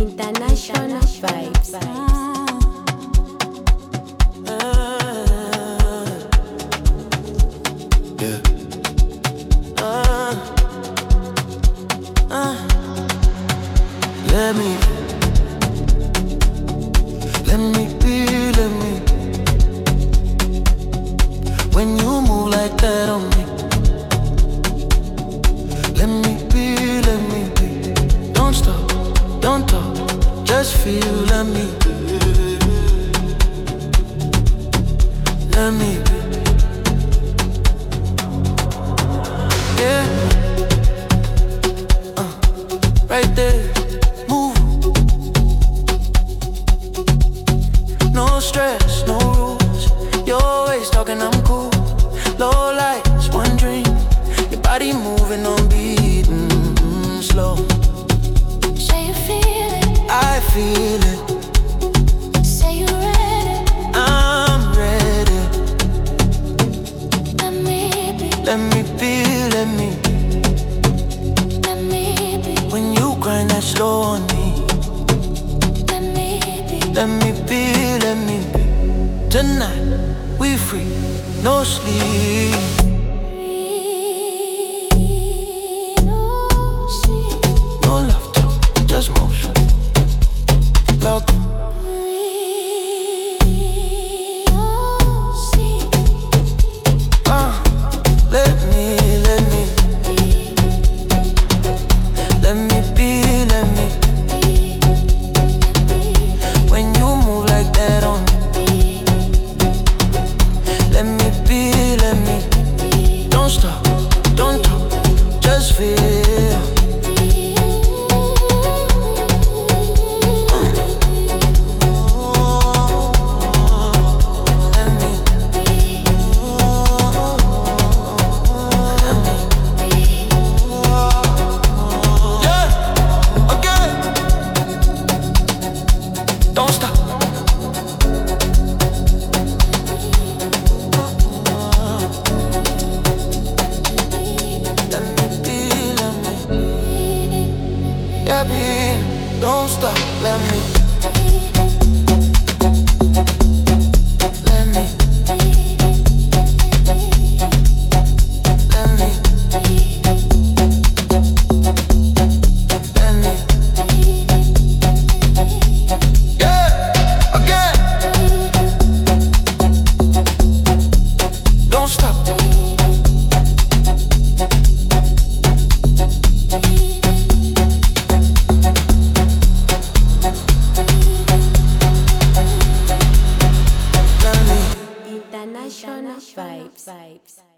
International vibes. Yeah. Let me be. When you move like that on me, let me be. Don't stop, don't talk, just feel. Let me be. Yeah, right there, move. No stress, no rules. You're always talking, I'm cool. Low lights, one dream. Your body moving on beat, slow. Say you feel it, I feel it. say you're ready. I'm ready. Let me be, Let me be. let me be, When you grind that slow on me, let me be. let me be. Tonight we free, no sleep. No love talk, just motion. Loud. Let me be. When you move like that on me, let me be. Don't stop, don't talk, just feel. Don't stop. Yeah, babe, don't stop. Let me. Yeah, again. Don't stop. International vibes.